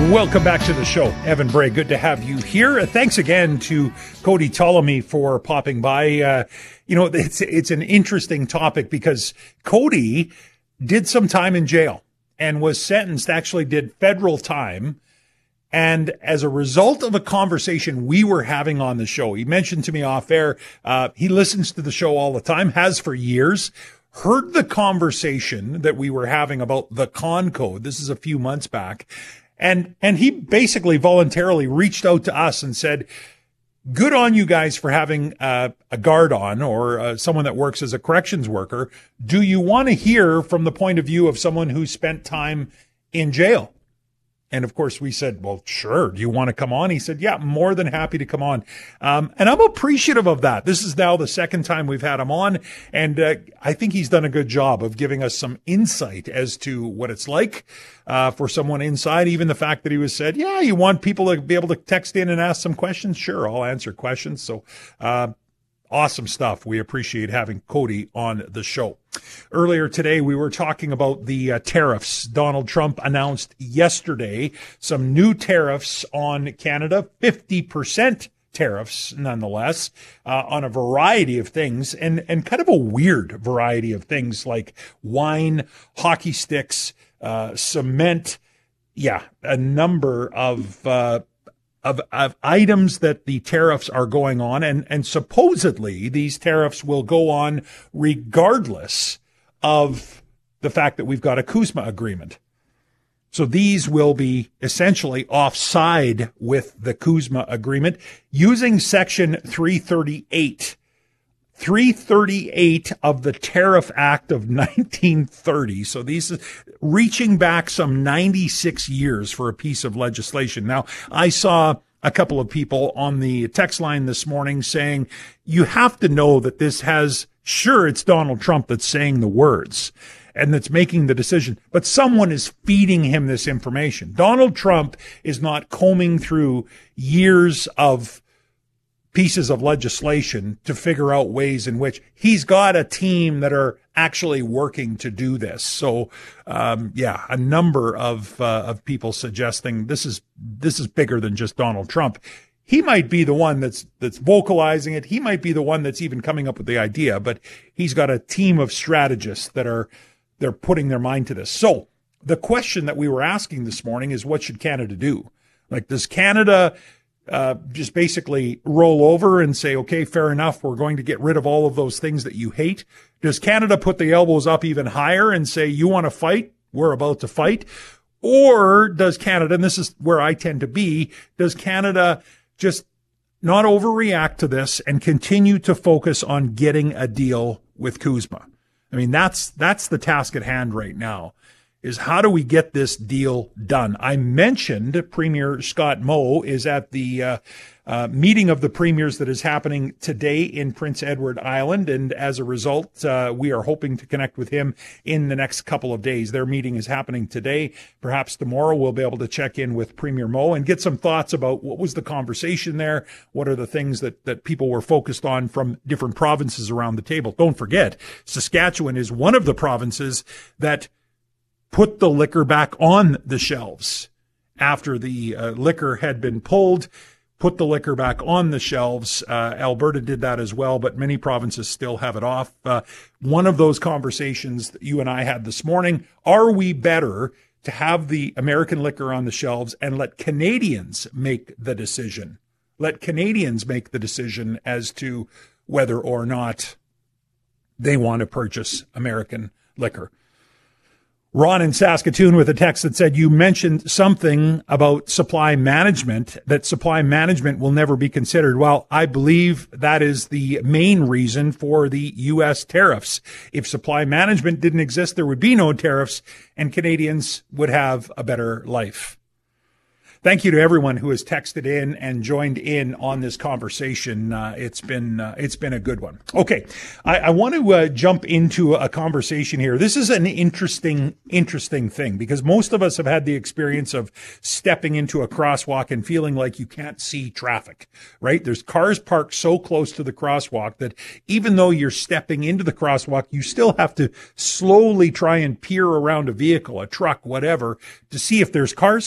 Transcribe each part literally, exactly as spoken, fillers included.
Welcome back to the show. Evan Bray, good to have you here. Thanks again to Cody Ptolemy for popping by. Uh, you know, it's it's an interesting topic because Cody did some time in jail and was sentenced, actually did federal time. And as a result of a conversation we were having on the show, he mentioned to me off air, uh, he listens to the show all the time, has for years, heard the conversation that we were having about the con code. This is a few months back. And, and he basically voluntarily reached out to us and said, good on you guys for having uh, a guard on or uh, someone that works as a corrections worker. Do you want to hear from the point of view of someone who spent time in jail? And of course we said, well, sure. Do you want to come on? He said, yeah, more than happy to come on. Um, and I'm appreciative of that. This is now the second time we've had him on. And uh, I think he's done a good job of giving us some insight as to what it's like uh, for someone inside. Even the fact that he was said, yeah, you want people to be able to text in and ask some questions? Sure, I'll answer questions. So, uh, awesome stuff. We appreciate having Cody on the show. Earlier today, we were talking about the uh, tariffs. Donald Trump announced yesterday some new tariffs on Canada, fifty percent tariffs nonetheless, uh, on a variety of things and, and kind of a weird variety of things like wine, hockey sticks, uh, cement. Yeah, a number of, uh, Of, of items that the tariffs are going on, and, and supposedly these tariffs will go on regardless of the fact that we've got a CUSMA agreement. So these will be essentially offside with the CUSMA agreement using Section three thirty-eight. three thirty-eight of the Tariff Act of nineteen thirty. So these reaching back some ninety-six years for a piece of legislation. Now, I saw a couple of people on the text line this morning saying, you have to know that this has, sure, it's Donald Trump that's saying the words and that's making the decision, but someone is feeding him this information. Donald Trump is not combing through years of pieces of legislation to figure out ways in which he's got a team that are actually working to do this. So, um, yeah, a number of, uh, of people suggesting this is, this is bigger than just Donald Trump. He might be the one that's, that's vocalizing it. He might be the one that's even coming up with the idea, but he's got a team of strategists that are, they're putting their mind to this. So the question that we were asking this morning is, what should Canada do? Like, does Canada, Uh, just basically roll over and say, okay, fair enough, we're going to get rid of all of those things that you hate? Does Canada put the elbows up even higher and say, you want to fight? We're about to fight. Or does Canada, and this is where I tend to be, does Canada just not overreact to this and continue to focus on getting a deal with CUSMA? I mean, that's, that's the task at hand right now. Is how do we get this deal done? I mentioned Premier Scott Moe is at the uh, uh, meeting of the premiers that is happening today in Prince Edward Island. And as a result, uh, we are hoping to connect with him in the next couple of days. Their meeting is happening today. Perhaps tomorrow we'll be able to check in with Premier Moe and get some thoughts about what was the conversation there. What are the things that, that people were focused on from different provinces around the table? Don't forget, Saskatchewan is one of the provinces that put the liquor back on the shelves after the uh, liquor had been pulled, put the liquor back on the shelves. Uh, Alberta did that as well, but many provinces still have it off. Uh, one of those conversations that you and I had this morning, are we better to have the American liquor on the shelves and let Canadians make the decision? Let Canadians make the decision as to whether or not they want to purchase American liquor. Ron in Saskatoon with a text that said, you mentioned something about supply management, that supply management will never be considered. Well, I believe that is the main reason for the U S tariffs. If supply management didn't exist, there would be no tariffs and Canadians would have a better life. Thank you to everyone who has texted in and joined in on this conversation. Uh, it's been uh, it's been a good one. Okay, I, I want to uh, jump into a conversation here. This is an interesting, interesting thing because most of us have had the experience of stepping into a crosswalk and feeling like you can't see traffic, right? There's cars parked so close to the crosswalk that even though you're stepping into the crosswalk, you still have to slowly try and peer around a vehicle, a truck, whatever, to see if there's cars coming.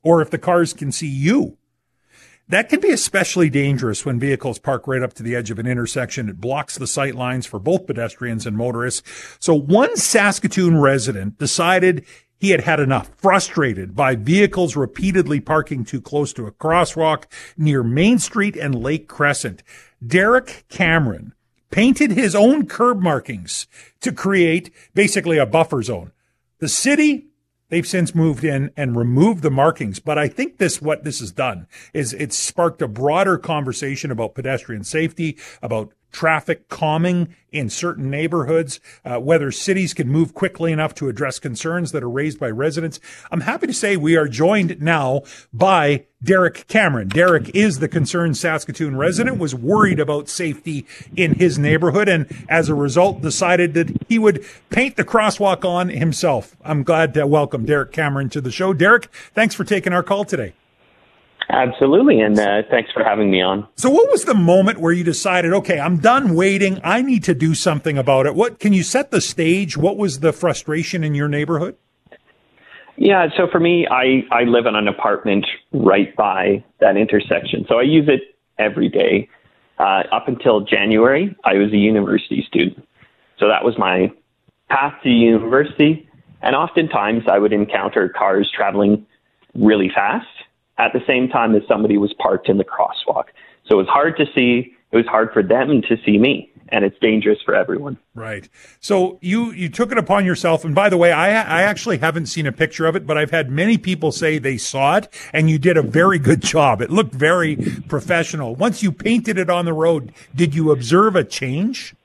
or if the cars can see you. That can be especially dangerous when vehicles park right up to the edge of an intersection. It blocks the sight lines for both pedestrians and motorists. So one Saskatoon resident decided he had had enough, frustrated by vehicles repeatedly parking too close to a crosswalk near Main Street and Lake Crescent. Derek Cameron painted his own curb markings to create basically a buffer zone. The city, they've since moved in and removed the markings. But I think this, what this has done is it's sparked a broader conversation about pedestrian safety, about traffic calming in certain neighborhoods, uh, whether cities can move quickly enough to address concerns that are raised by residents. I'm happy to say we are joined now by Derek Cameron. Derek is the concerned Saskatoon resident, was worried about safety in his neighborhood, and as a result decided that he would paint the crosswalk on himself. I'm glad to welcome Derek Cameron to the show. Derek, thanks for taking our call today. Absolutely, and uh, thanks for having me on. So what was the moment where you decided, okay, I'm done waiting, I need to do something about it? What can you set the stage? What was the frustration in your neighborhood? Yeah, so for me, I, I live in an apartment right by that intersection, so I use it every day. Uh, up until January, I was a university student, so that was my path to university, and oftentimes I would encounter cars traveling really fast at the same time as somebody was parked in the crosswalk. So it was hard to see. It was hard for them to see me, and it's dangerous for everyone. Right. So you, you took it upon yourself. And by the way, I, I actually haven't seen a picture of it, but I've had many people say they saw it, and you did a very good job. It looked very professional. Once you painted it on the road, did you observe a change?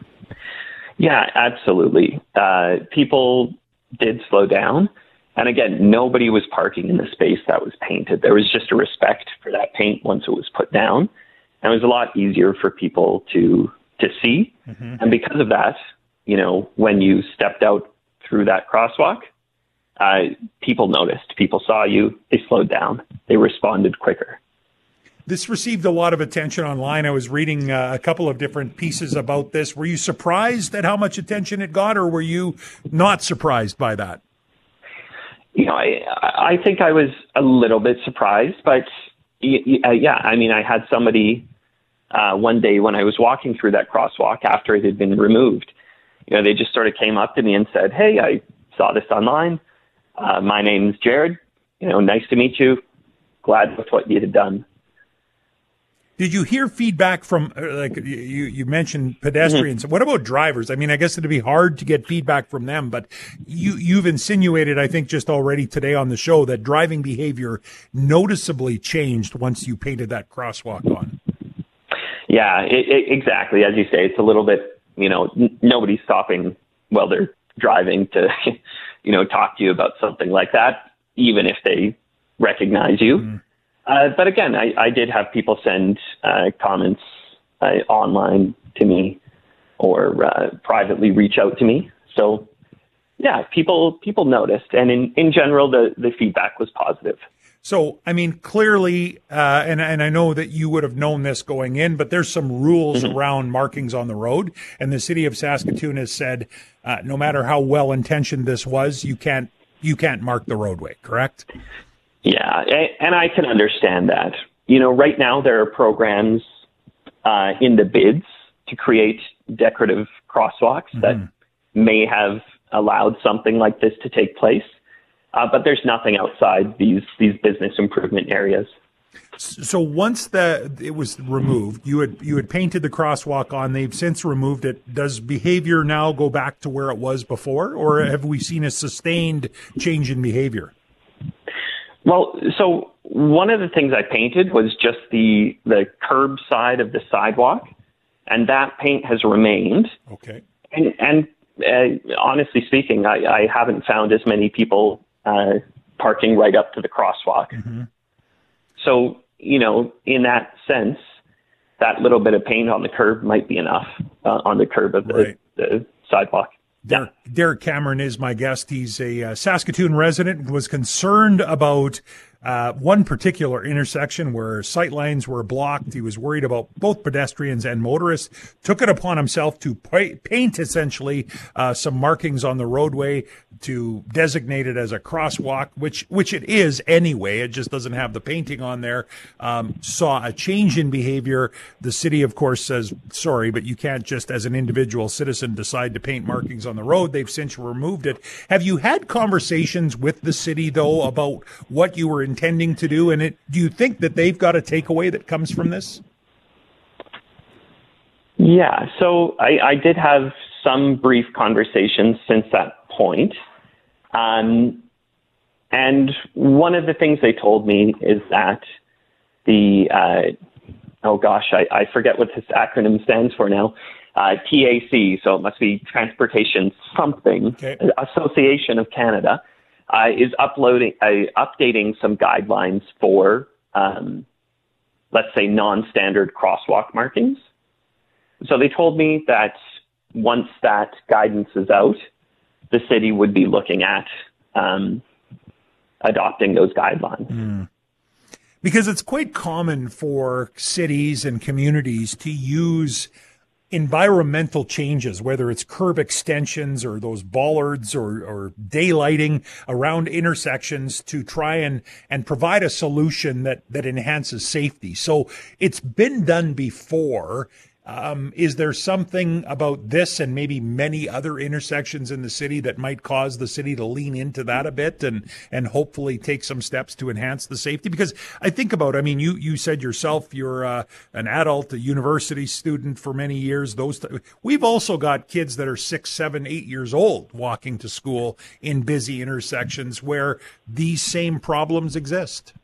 Yeah, absolutely. Uh, people did slow down. And again, nobody was parking in the space that was painted. There was just a respect for that paint once it was put down. And it was a lot easier for people to to see. Mm-hmm. And because of that, you know, when you stepped out through that crosswalk, uh, people noticed. People saw you. They slowed down. They responded quicker. This received a lot of attention online. I was reading uh, a couple of different pieces about this. Were you surprised at how much attention it got, or were you not surprised by that? You know, I, I think I was a little bit surprised, but uh, yeah, I mean, I had somebody uh, one day when I was walking through that crosswalk after it had been removed, you know, they just sort of came up to me and said, "Hey, I saw this online. Uh, my name's Jared. You know, nice to meet you. Glad with what you had done." Did you hear feedback from, like you, you mentioned pedestrians? Mm-hmm. What about drivers? I mean, I guess it'd be hard to get feedback from them, but you, you've insinuated, I think just already today on the show, that driving behavior noticeably changed once you painted that crosswalk on. Yeah, it, it, exactly. As you say, it's a little bit, you know, n- nobody's stopping while they're driving to, you know, talk to you about something like that, even if they recognize you. Mm-hmm. Uh, but again, I, I did have people send uh, comments uh, online to me or uh, privately reach out to me. So, yeah, people people noticed. And in, in general, the, the feedback was positive. So, I mean, clearly, uh, and, and I know that you would have known this going in, but there's some rules mm-hmm. around markings on the road. And the city of Saskatoon has said, uh, no matter how well-intentioned this was, you can't you can't mark the roadway, correct? Yeah, and I can understand that. You know, right now there are programs uh, in the bids to create decorative crosswalks mm-hmm. that may have allowed something like this to take place, uh, but there's nothing outside these these business improvement areas. So once the it was removed, you had you had painted the crosswalk on. They've since removed it. Does behavior now go back to where it was before, or have we seen a sustained change in behavior? Well, so one of the things I painted was just the the curb side of the sidewalk, and that paint has remained. Okay. And, and uh, honestly speaking, I, I haven't found as many people uh, parking right up to the crosswalk. Mm-hmm. So, you know, in that sense, that little bit of paint on the curb might be enough uh, on the curb of the, right. the sidewalk. Derek, Derek Cameron is my guest. He's a uh, Saskatoon resident, was concerned about uh, one particular intersection where sight lines were blocked. He was worried about both pedestrians and motorists, took it upon himself to pa- paint essentially uh, some markings on the roadway to designate it as a crosswalk, which which it is anyway. It just doesn't have the painting on there. Um, saw a change in behavior. The city, of course, says, sorry, but you can't just as an individual citizen decide to paint markings on the road. They've since removed it. Have you had conversations with the city, though, about what you were intending to do? And it, do you think that they've got a takeaway that comes from this? Yeah, so I, I did have some brief conversations since that point. Um, and one of the things they told me is that the, uh, oh gosh, I, I forget what this acronym stands for now, uh, T A C, so it must be Transportation Something, okay. Association of Canada, uh, is uploading, uh, updating some guidelines for, um, let's say, non-standard crosswalk markings. So they told me that once that guidance is out, the city would be looking at um, adopting those guidelines. Mm. Because it's quite common for cities and communities to use environmental changes, whether it's curb extensions or those bollards or, or daylighting around intersections to try and, and provide a solution that, that enhances safety. So it's been done before. Um, is there something about this and maybe many other intersections in the city that might cause the city to lean into that a bit and, and hopefully take some steps to enhance the safety? Because I think about, I mean, you, you said yourself, you're uh, an adult, a university student for many years. Those t- We've also got kids that are six, seven, eight years old walking to school in busy intersections where these same problems exist.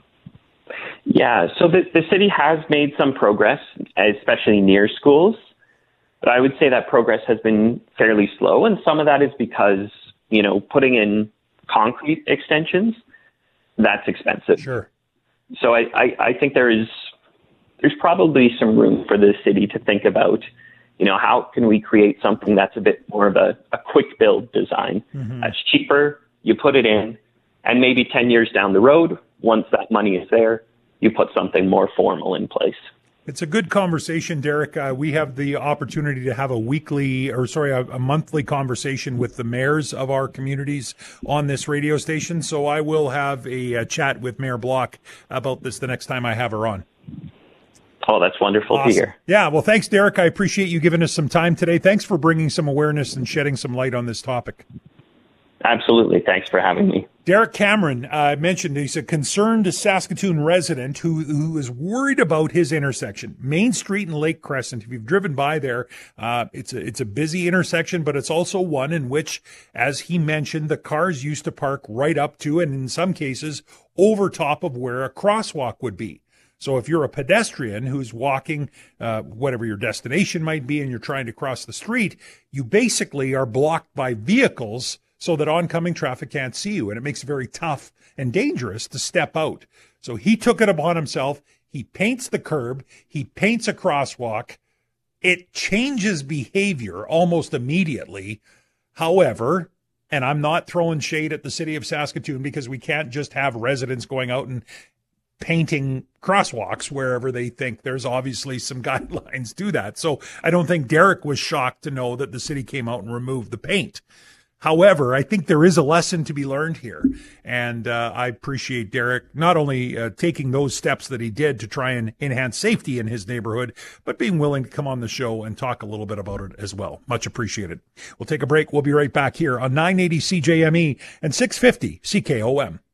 Yeah, so the, the city has made some progress, especially near schools, but I would say that progress has been fairly slow, and some of that is because, you know, putting in concrete extensions, that's expensive. Sure. So I, I, I think there is, there's probably some room for the city to think about, you know, how can we create something that's a bit more of a, a quick build design mm-hmm. that's cheaper, you put it in, and maybe ten years down the road, once that money is there, you put something more formal in place. It's a good conversation, Derek. Uh, we have the opportunity to have a weekly, or sorry, a, a monthly conversation with the mayors of our communities on this radio station. So I will have a, a chat with Mayor Block about this the next time I have her on. Oh, that's wonderful awesome. to hear. Yeah, well, thanks, Derek. I appreciate you giving us some time today. Thanks for bringing some awareness and shedding some light on this topic. Absolutely. Thanks for having me. Derek Cameron uh, mentioned he's a concerned Saskatoon resident who who is worried about his intersection, Main Street and Lake Crescent. If you've driven by there, uh, it's a, it's a busy intersection, but it's also one in which, as he mentioned, the cars used to park right up to, and in some cases, over top of where a crosswalk would be. So if you're a pedestrian who's walking, uh, whatever your destination might be, and you're trying to cross the street, you basically are blocked by vehicles so that oncoming traffic can't see you. And it makes it very tough and dangerous to step out. So he took it upon himself. He paints the curb. He paints a crosswalk. It changes behavior almost immediately. However, and I'm not throwing shade at the city of Saskatoon because we can't just have residents going out and painting crosswalks wherever they think there's obviously some guidelines to that. So I don't think Derek was shocked to know that the city came out and removed the paint. However, I think there is a lesson to be learned here, and uh, I appreciate Derek not only uh, taking those steps that he did to try and enhance safety in his neighborhood, but being willing to come on the show and talk a little bit about it as well. Much appreciated. We'll take a break. We'll be right back here on nine eighty C J M E and six fifty C K O M.